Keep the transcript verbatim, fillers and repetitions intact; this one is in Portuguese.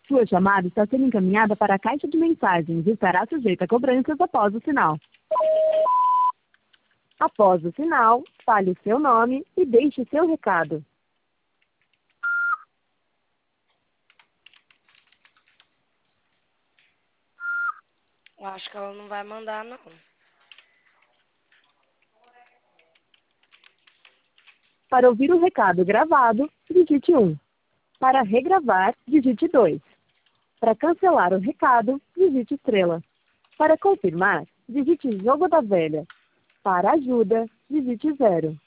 Sua chamada está sendo encaminhada para a caixa de mensagens e estará sujeita a cobranças após o sinal. Após o sinal, fale o seu nome e deixe seu recado. Eu acho que ela não vai mandar, não. Para ouvir o recado gravado, digite um. Para regravar, digite dois. Para cancelar o recado, digite estrela. Para confirmar, digite jogo da velha. Para ajuda, digite zero.